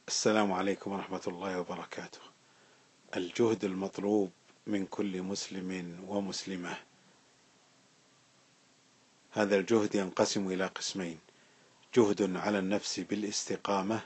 السلام عليكم ورحمة الله وبركاته. الجهد المطلوب من كل مسلم ومسلمة. هذا الجهد ينقسم إلى قسمين: جهد على النفس بالاستقامة،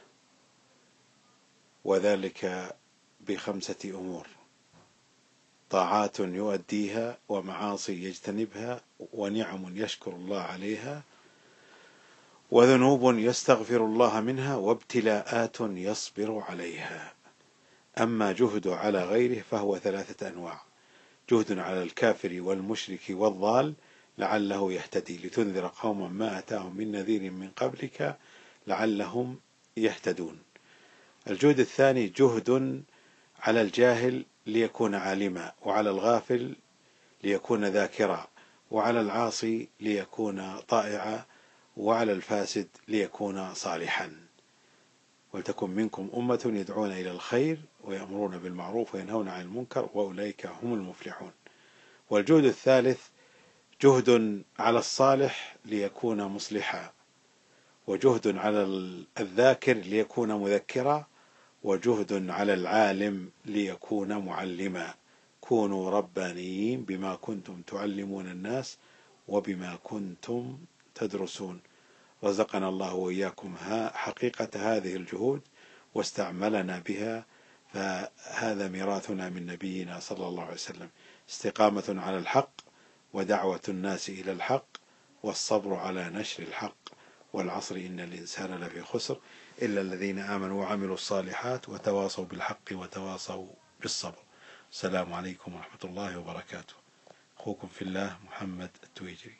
وذلك ب5 أمور: طاعات يؤديها، ومعاصي يجتنبها، ونعم يشكر الله عليها، وذنوب يستغفر الله منها، وابتلاءات يصبر عليها. أما جهد على غيره فهو 3 أنواع: جهد على الكافر والمشرك والضال لعله يهتدي، لتنذر قوما ما أتاهم من نذير من قبلك لعلهم يهتدون. الجهد الثاني جهد على الجاهل ليكون عالما، وعلى الغافل ليكون ذاكرا، وعلى العاصي ليكون طائعا، وعلى الفاسد ليكون صالحا. ولتكن منكم أمة يدعون إلى الخير ويأمرون بالمعروف وينهون عن المنكر وأولئك هم المفلحون. والجهد الثالث جهد على الصالح ليكون مصلحا، وجهد على الذاكر ليكون مذكرا، وجهد على العالم ليكون معلما. كونوا ربانيين بما كنتم تعلمون الناس وبما كنتم تدرسون. رزقنا الله وإياكم حقيقة هذه الجهود واستعملنا بها، فهذا ميراثنا من نبينا صلى الله عليه وسلم: استقامة على الحق، ودعوة الناس إلى الحق، والصبر على نشر الحق. والعصر إن الإنسان لفي خسر إلا الذين آمنوا وعملوا الصالحات وتواصوا بالحق وتواصوا بالصبر. السلام عليكم ورحمة الله وبركاته. أخوكم في الله محمد التويجري.